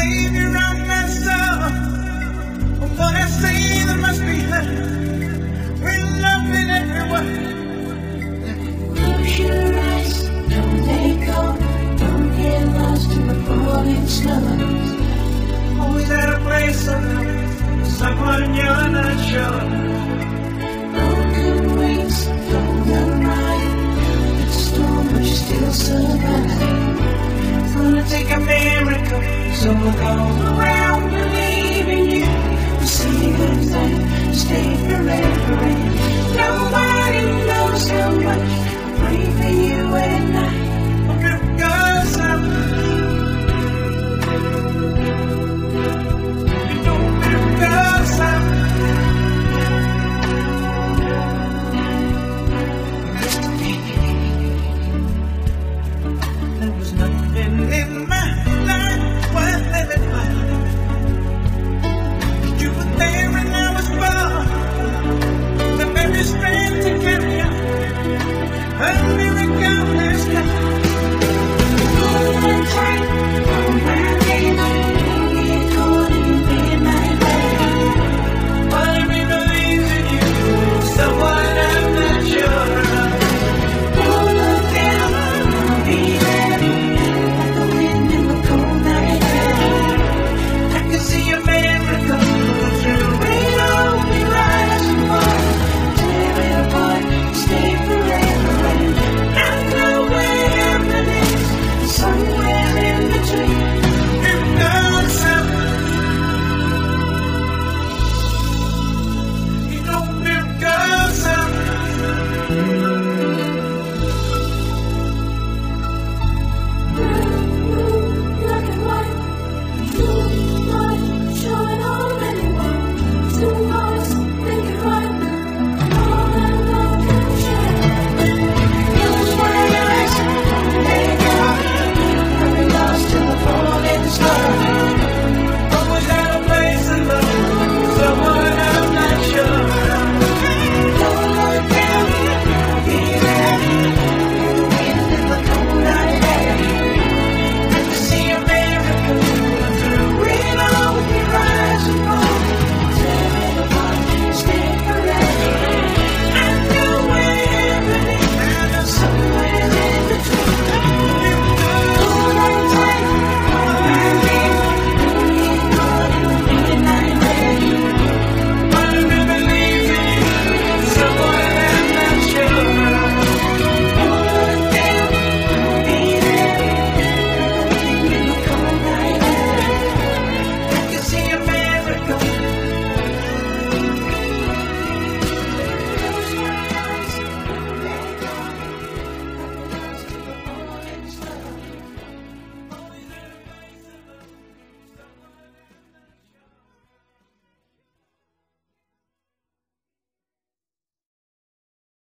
Savior, I'm messed up. But I say there must be heaven. We're loving everywhere. Close your eyes, don't let go. Don't get lost in the falling stars. Always at a place of someone you're not sure. Broken wings, from the ride. It's a storm, but you still survive. It's gonna take a miracle, so we'll go around believing you. We'll see you in time, stay forever. And nobody